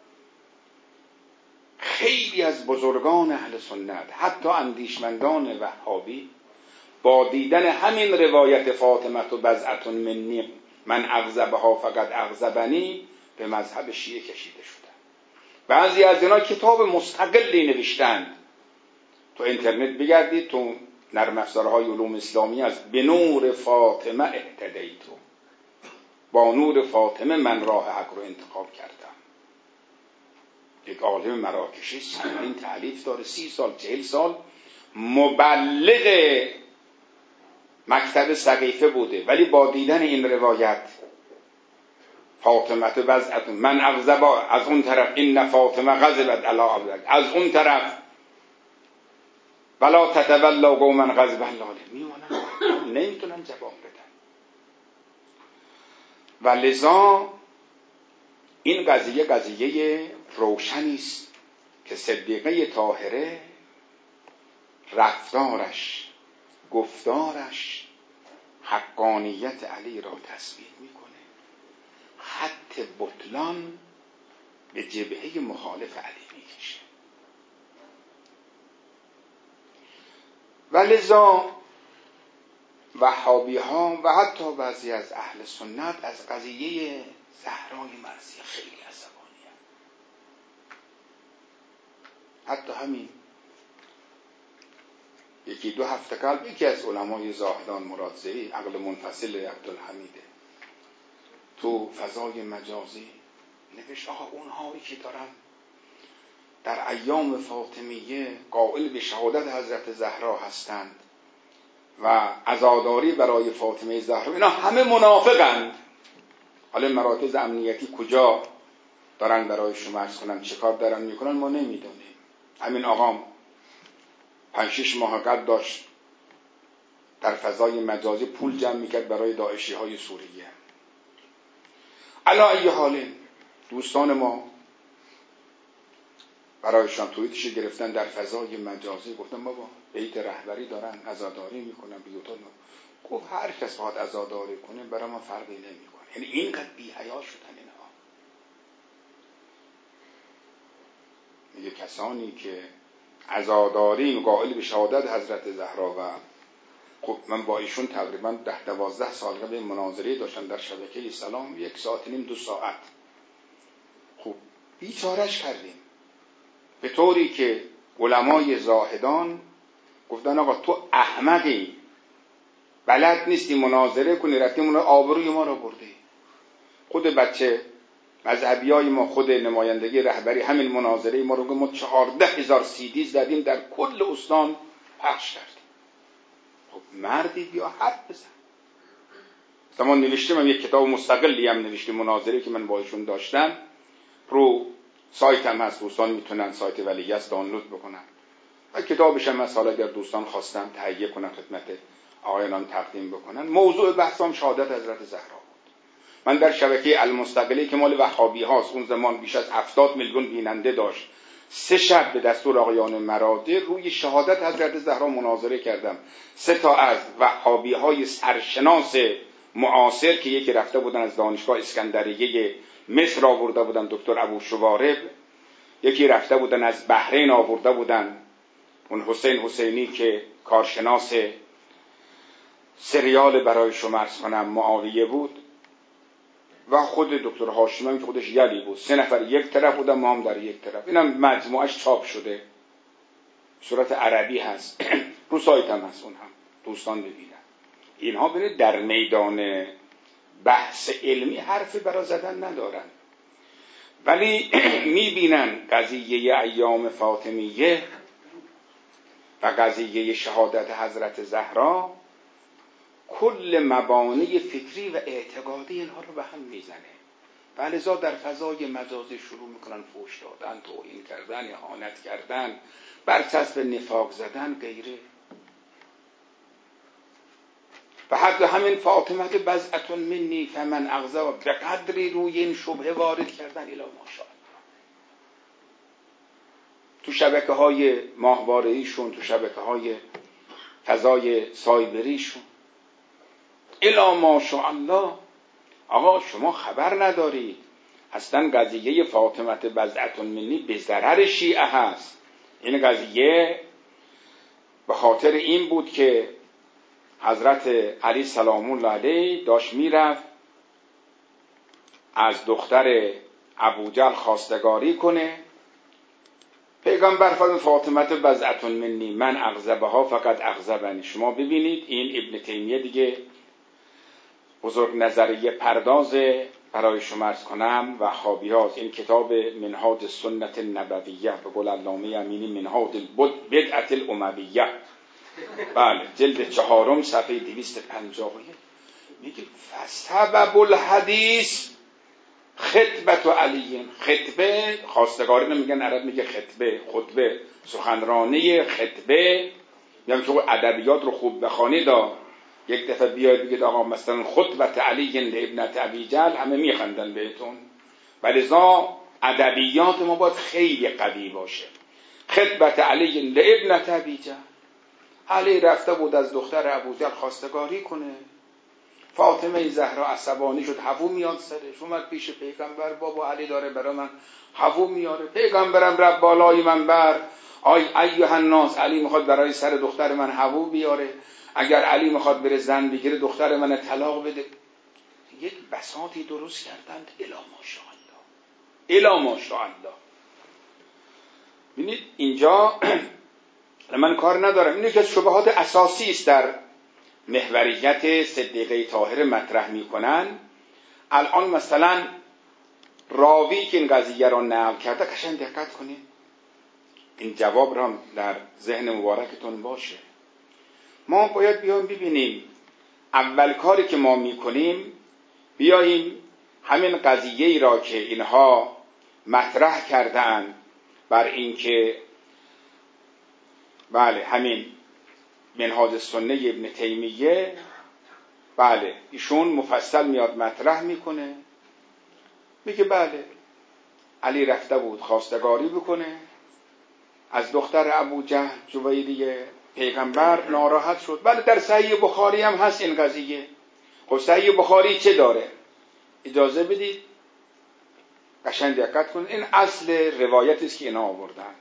خیلی از بزرگان اهل سنت حتی اندیشمندان وهابی با دیدن همین روایت فاطمه و بضعة منی من اغضبها فقط اغضبنی به مذهب شیعه کشیده شدن. بعضی از اینا کتاب مستقلی نوشتند، تو اینترنت بگردید تو نرم افزارهای علوم اسلامی از به نور فاطمه اهتدیتو، با نور فاطمه من راه حق رو انتخاب کردم. یک عالم مراکشی سنین تألیف داره، سی سال چهل سال مبلغ مکتب سقیفه بوده، ولی با دیدن این روایت فاطمه بضعة من اغضب، از اون طرف این فاطمه غضبت علی ابوبکر، از اون طرف ولا تتولوا قوما غضب الله علیهم، میمونن نمیتونن جواب بدن. و لذا این قضیه قضیه روشنی است که صدیقه طاهره رفتارش، گفتارش حقانیت علی را تثبیت میکنه، خط بطلان به جبهه مخالف علی میکشه. و لذا وهابی ها و حتی بعضی از اهل سنت از قضیه زهرای مرضیه خیلی عصبانی هست. حتی همین یکی دو هفته قبل یکی از علمای زاهدان مرادزهی عقل منفصل عبدالحمیده تو فضای مجازی نوشت آقا اونهایی که دارن در ایام فاطمیه قائل به شهادت حضرت زهرا هستند و عزاداری برای فاطمه زهرا، اینا همه منافقند. حالا مراکز امنیتی کجا دارن برای شما عرض کنم چه کار دارن میکنن ما نمیدونیم. همین آقام پنج شش ماه قبل داشت در فضای مجازی پول جمع میکرد برای داعشی های سوریه. علی ای حال دوستان ما برایشان توییتش گرفتن در فضای مجازی، گفتن بابا بیت رهبری دارن عزاداری میکنن بیوتون. گفت هر کس باید عزاداری کنه برای ما فرقی نمیکنه. یعنی اینقدر بی حیا شدن اینها. میگه کسانی که عزاداری قائل به شهادت حضرت زهرا و خب من با ایشون تقریبا ده دوازده سال قبل مناظره داشتم در شبکه سلام، یک ساعت نیم دو ساعت. خب بیچارش کردیم. به طوری که علمای زاهدان گفتن آقا تو احمقی، بلد نیستی مناظره کنی، رفتی مناظره، آبروی ما رو بردی. خود بچه مذهبیای ما، خود نمایندگی رهبری همین مناظره ما رو، ما چهارده هزار سیدی زدیم در کل استان پخش کردیم. خب مردی بیا حرف بزن. زمان نوشتم، هم یک کتاب مستقلی هم نوشتیم مناظره که من با ایشون داشتم، رو سایت هم هست، دوستان میتونن سایت ولیعصر دانلود بکنن و کتابش هم هست، حالا اگر دوستان خواستن تهیه کنن خدمت آقایان تقدیم بکنن. موضوع بحثم شهادت حضرت زهرا بود. من در شبکه المستقلی که مال وهابی هاست، اون زمان بیش از هفتاد میلیون بیننده داشت، سه شب به دستور آقایان مراده روی شهادت حضرت زهرا مناظره کردم. سه تا از وهابی های سرشناس معاصر که یکی رفته بودن از دانشگاه اسکندریه مصر آورده بودن، دکتر ابو شوارب، یکی رفته بودن از بحرین آورده بودن اون حسین حسینی که کارشناس سریال برای شما عرض کنم معاویه بود، و خود دکتر هاشمی که خودش یلی بود. سه نفر یک طرف بودن، ما هم در یک طرف. اینم مجموعش چاپ شده، صورت عربی هست، رو سایت هم هست، اون هم دوستان ببینن. اینها ببینید در میدان بحث علمی حرفی برا زدن ندارن، ولی میبینن قضیه ایام فاطمیه و قضیه شهادت حضرت زهرا کل مبانی فکری و اعتقادی اینها رو به هم میزنه و لذا در فضای مجازی شروع میکنن فحش دادن، توهین کردن، اهانت کردن، برچسب نفاق زدن غیره. و حد همین فاطمه بضعة منی فمن اغضب، به قدری روی این شبهه وارد کردن الی ماشاءالله. تو شبکه های ماهواره‌ایشون، تو شبکه های فضای سایبریشون الی ماشاءالله. آقا شما خبر ندارید اصلا قضیه فاطمه بضعة منی به ضرر شیعه هست. این قضیه به خاطر این بود که حضرت علی سلام الله علیه داشت میرفت از دختر ابوجهل خواستگاری کنه. پیغمبر فرمود فاطمه بضعة منی من اغضبها فقط اغضبنی. شما ببینید این ابن تیمیه دیگه بزرگ نظریه پرداز برای شما عرض کنم وهابی هاست. این کتاب منهاج سنت نبویه به قول علامه امینی منهاج بدعت الامویه، بله جلد چهارم صفحه دویست و پنجاه و یک میگه فسبب الحدیث خطبت علی. خطبه خواستگاری نمیگن، عرب میگه خطبه، خطبه سخنرانی خطبه، یعنی که ادبیات رو خوب بخوانید دا یک دفعه بیاید بگید آقا مثلا خطبت علی لابنت ابی جهل، همه میخندن بهتون. ولذا ادبیات ما باید خیلی قوی باشه. خطبت علی لابنت ابی جهل، علی رفته بود از دختر ابوجهل خواستگاری کنه. فاطمه زهرا عصبانی شد، هوو میاد سرش، اومد پیش پیغمبر، بابا علی داره برای من هوو میاره. پیغمبرم رب بالای منبر، آی ایها الناس، علی میخواد برای سر دختر من هوو بیاره، اگر علی میخواد بره زن بگیره دختر من طلاق بده. یک بساطی درست کردند الی ماشاءالله، الی ماشاءالله. ببینید اینجا من کار ندارم، این یکی از شبهات اساسی است در محوریت صدیقه طاهره مطرح میکنن. الان مثلا راوی که این قضیه را نقل کرده، قشنگ دقت کنید، این جواب را در ذهن مبارکتون باشه. ما باید بیایم ببینیم اول کاری که ما میکنیم بیاییم همین قضیه ای را که اینها مطرح کردن بر اینکه بله همین منهاج سنه ابن تیمیه، بله ایشون مفصل میاد مطرح میکنه، میگه بله علی رفته بود خواستگاری بکنه از دختر ابوجهل جویریه. پیغمبر ناراحت شد. بله در صحیح بخاری هم هست این قضیه. خب صحیح بخاری چه داره؟ اجازه بدید قشنگ دقت کنید، این اصل روایتی است که اینا آوردن.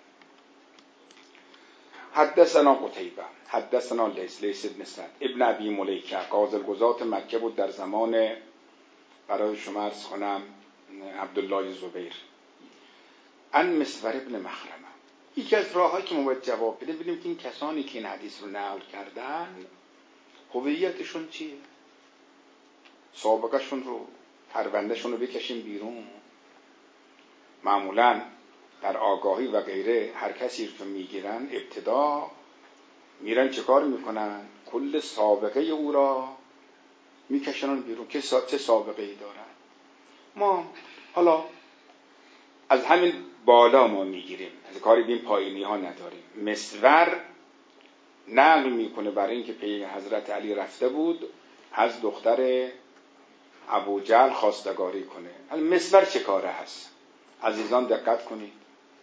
حدثنا قتیبه حدثنا لیث لیث بن سعد ابن ابی ملیکه غازالگزات مکه بود در زمان برای شما عرض کنم عبدالله زبیر. ان مسور ابن مخرمه یکی از راه‌هایی که ما باید جواب بدیم ببینیم که این کسانی که این حدیث رو نقل کردن هویتشون چیه، سابقه‌شون رو، پروندهشون رو بکشیم بیرون. معمولاً در آگاهی و غیره هر کسی رو که میگیرن ابتدا میرن چه کار میکنن؟ کل سابقه او را میکشنن بیرون که چه سابقه ای دارن. ما حالا از همین بالا ما میگیریم، از کاری بین پایینی ها نداریم. مسور نقل میکنه برای اینکه پی حضرت علی رفته بود از دختر ابو جهل خواستگاری کنه. حالا مسور چه کاره هست؟ عزیزان دقت کنید.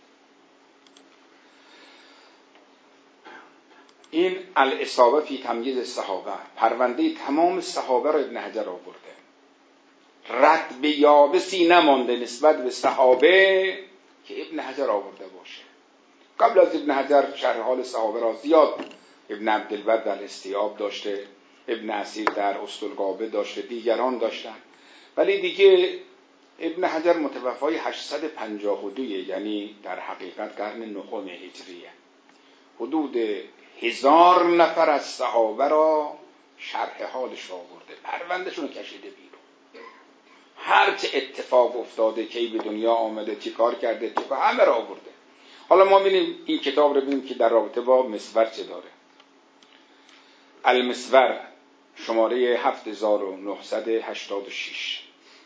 این الاصابه فی تمییز الصحابه، پرونده تمام صحابه را ابن حجر آورده. رد به یابسی نمانده نسبت به صحابه که ابن حجر آورده باشه. قبل از ابن حجر شرح حال صحابه را زیاد ابن عبدالبر در استیاب داشته، ابن اسیر در اسطلقابه داشته، دیگران داشتن، ولی دیگه ابن حجر متوفای هشتصد و پنجاه و دو، یعنی در حقیقت قرن نهم هجریه. حدود هزار نفر از صحابه را شرح حالش آورده، پروندهشون رو کشیده بیرون. هر چه اتفاق افتاده، کی به دنیا آمده، چی کار کرده، چی کار، همه را آورده. حالا ما ببینیم این کتاب رو ببینیم که در رابطه با مسور چه داره. المسور شماره هفت هزار و نهصد و هشتاد و شش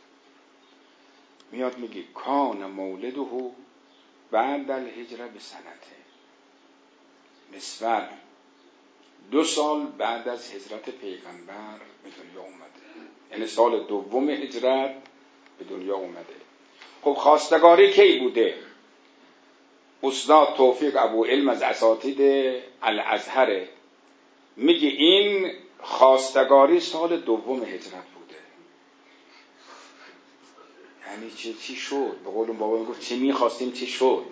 میاد میگه کان مولده بعد الهجره به سنته. مسور دو سال بعد از هجرت پیغمبر به دنیا اومده، یعنی سال دوم هجرت به دنیا اومده. خب خواستگاری کی بوده؟ استاد توفیق ابو علم از اساتید الازهر میگه این خواستگاری سال دوم هجرت بوده. یعنی چی چی شد؟ به قول بابا میگفت چی میخواستیم چی شد.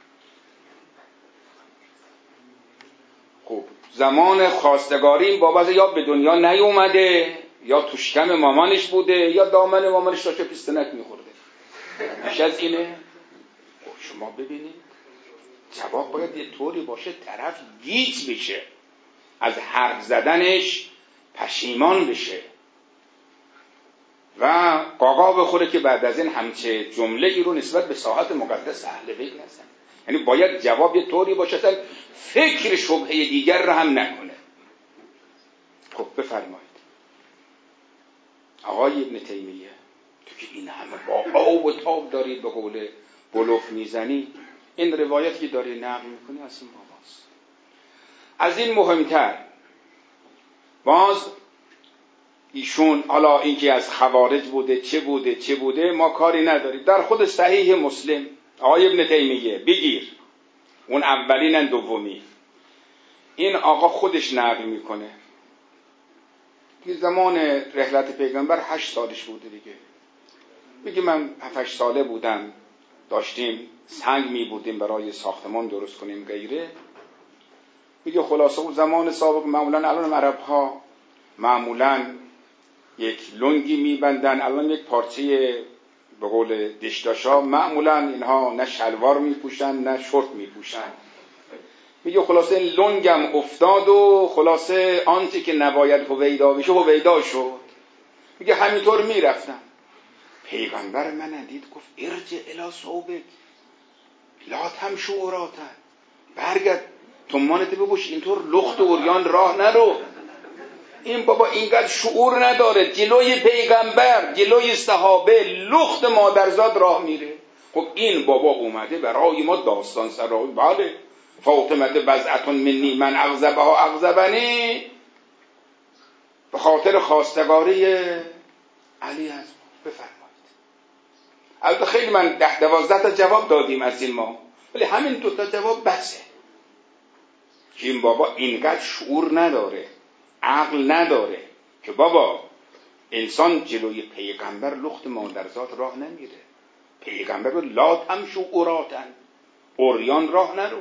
خب زمان خواستگاری این بابا یا به دنیا نیومده، یا تو شکم مامانش بوده، یا دامن مامانش داشته پیستنک میخورده. بیش از اینه؟ خب شما ببینید جواب باید یه طوری باشه طرف گیج بشه، از حرف زدنش پشیمان بشه و قاقا بخوره که بعد از این همچه جمله ای رو نسبت به ساعت مقدس اهل بیت نزن. یعنی باید جواب یه طوری باشه اصلا فکر شبهه دیگر رو هم نکنه. خب بفرمایید آقای ابن تیمیه، تو که این همه با آب و تاب داری به قول بلوف میزنی، این روایت که داری نقل میکنی از این باباست. از این مهمتر باز ایشون حالا اینکه از خوارج بوده چه بوده چه بوده ما کاری نداریم. در خود صحیح مسلم آقای ابن تیمیه بگیر، اون اولین دومی، این آقا خودش نقل میکنه که زمان رحلت پیغمبر هشت سالش بوده دیگه. میگه من هفت ساله بودم، داشتیم سنگ می بودیم برای ساختمان درست کنیم غیره. میگه خلاصه اون زمان سابق معمولا الان عرب ها معمولا یک لنگی میبندن، الان یک پارچه به قول دشداشا معمولا اینها نه شلوار میپوشن نه شورت میپوشن. میگه خلاصه این لنگم افتاد و خلاصه آنچه که نباید هویدا بشه هویدا شد. میگه همینطور میرفتم، پیغمبر من دید گفت ارجع الی ثوبک لا تمشوا عراتا، برگرد تومانت بپوش، اینطور لخت و عریان راه نرو. این بابا اینقدر شعور نداره، جلوی پیغمبر جلوی صحابه لخت مادرزاد راه میره. خب این بابا اومده برای ما داستان سرایی، بله فاطمه بضعتون منی من اغضبها اغضبنی، به خاطر خواستگاری علی از بفرمایید. البته خیلی من ده دوازده تا جواب دادیم از این ما، ولی همین دو تا جواب بسه که این بابا اینقدر شعور نداره، عقل نداره که بابا انسان جلوی پیغمبر لخت مادرزاد راه نمیره. پیغمبر رو لا تمشوا عراتا، عریان راه نرو.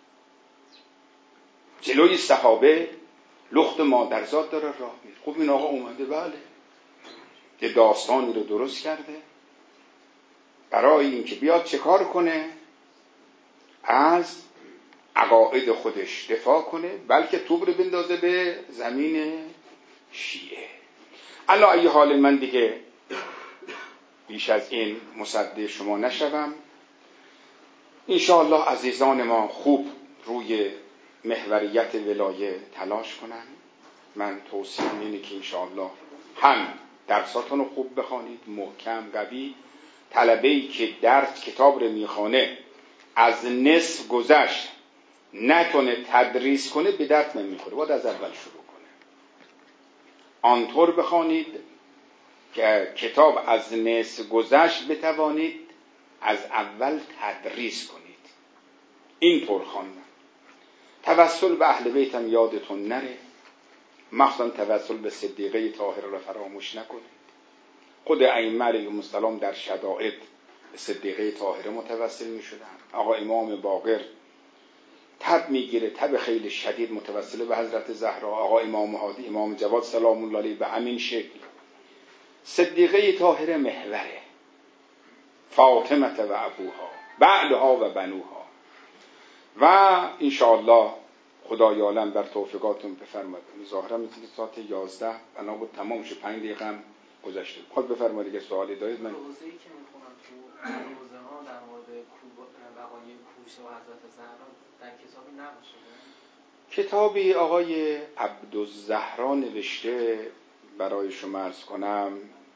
جلوی صحابه لخت مادرزاد داره راه میره. خب این آقا اومده بله که داستانی رو درست کرده برای اینکه بیاد چه کار کنه؟ از عقاید خودش دفاع کنه، بلکه توپ رو بندازه به زمین شیعه. علی ای حال من دیگه بیش از این مصدق شما نشوم. انشاءالله عزیزان ما خوب روی محوریت ولایه تلاش کنن. من توصیهم اینه که انشاءالله هم درساتون رو خوب بخوانید، محکم قوی. طلبه‌ای که درس کتاب رو میخوانه از نصف گذشت نتونه تدریس کنه به درد نمیخوره، باید از اول شروع کنه. آنطور بخوانید که کتاب از نصف گذشت بتوانید از اول تدریس کنید. اینطور خواندن. توسل به اهل بیتم یادتون نره، مخصوصا توسل به صدیقه طاهره را فراموش نکنید. خود ائمه علیهم السلام در شدائد به صدیقه طاهره متوسل می شدن. آقا امام باقر تب میگیره، تب خیلی شدید، متوسل به حضرت زهرا. آقا امام هادی، امام جواد سلام الله علیه به همین شکل. صدیقه طاهره محوره، فاطمه و ابوها بعدها و بنوها. و انشاءالله خدای عالم در توفیقاتون بفرماد. ظاهرا میتونید ساعت یازده بنا بود تمام شه، پنج دقیقه هم گذشته. خود بفرمایید اگه سوالی دارید. من روزه‌ای که میخونم تو روزه ها در مورد وقایع کوروش و حضرت زهرا در کتابی نقل شده؟ کتابی آقای عبدالزهرا نوشته، برای شما عرض کنم،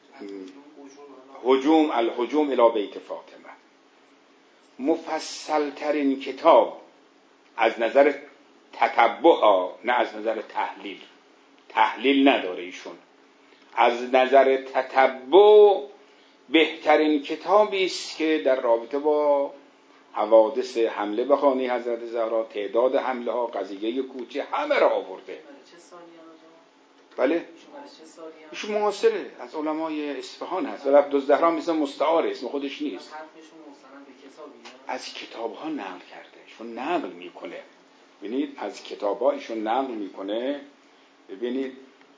هجوم الهجوم الی بیت فاطمه. مفصل ترین کتاب از نظر تتبع ها، نه از نظر تحلیل. تحلیل نداره ایشون. از نظر تتبع بهترین کتابی است که در رابطه با حوادث حمله به خانه حضرت زهرا، تعداد حمله ها، قضیه کوچه، همه را آورده. چه سالی بله؟ ایشون معاصره، از علمای اصفهان هست. و عبدالزهرا مثل مستعار، اسم خودش نیست. از کتاب ها نقل کرده، ایشون نقل میکنه. ببینید از کتاب ها ایشون نقل میکنه. ببینید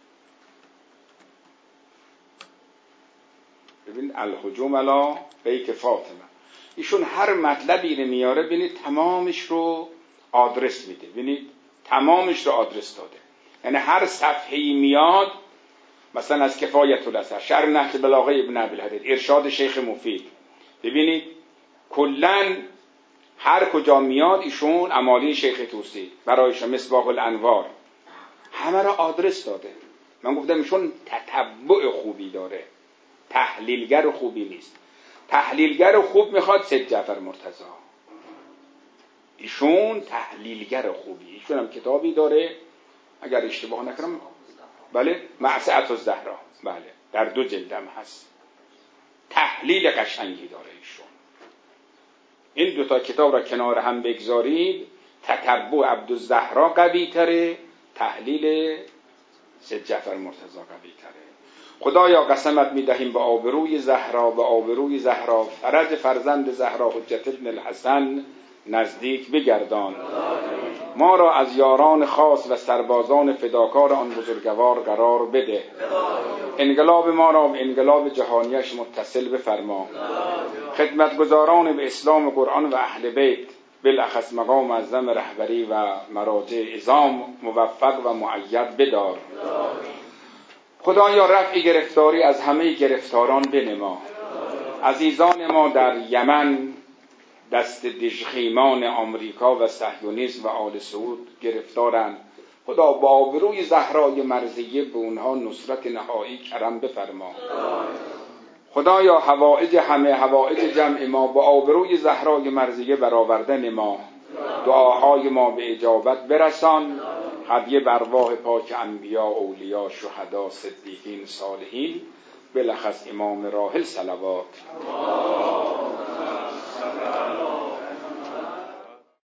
ببینید الهجوم علی بیت فاطمه. ایشون هر مطلبی رو میاره، ببینید تمامش رو آدرس میده. ببینید تمامش رو آدرس داده. یعنی هر صفحه‌ای میاد، مثلا از کفایت الاثر، شرح نهج البلاغه ابن ابی الحدید، ارشاد شیخ مفید. ببینید کلاً هر کجا میاد ایشون امالی شیخ طوسی، برایش مصباح الانوار، همه را آدرس داده. من گفتم ایشون تتبع خوبی داره، تحلیلگر خوبی نیست. تحلیلگر خوب میخواد سید جعفر مرتضی. ایشون تحلیلگر خوبی. ایشون هم کتابی داره اگر اشتباه نکنم، بله، معصیت الزهرا، بله، در دو جلدم هست. تحلیل قشنگی داره ایشون. این دو تا کتاب را کنار هم بگذارید، تتبع عبدالزهرا قوی تره، تحلیل سید جعفر مرتضی قوی تره. خدایا قسمت میدهیم به آبروی زهرا، به آبروی زهرا فرج فرزند زهرا حجت ابن الحسن نزدیک بگردان. ما را از یاران خاص و سربازان فداکار آن بزرگوار قرار بده. انقلاب ما را به انقلاب جهانیش متصل بفرما. خدمتگزاران به اسلام قرآن و اهل بیت، بالاخص مقام معظم رهبری و مراجع عظام، موفق و مؤید بدار. خدایا رفع گرفتاری از همه گرفتاران بنما. عزیزان ما در یمن دست دژخیمان آمریکا و صهیونیسم و آل سعود گرفتارند. خدا با آبروی زهرای مرضیه به اونها نصرت نهایی کرم بفرما. خدایا حوائج همه، حوائج جمع ما با آبروی زهرای مرضیه برآورده نما. دعاهای ما به اجابت برسان. هدیه بر ارواح پاک انبیا، اولیا، شهدا، صدیقین، صالحین، بالاخص امام راحل صلوات.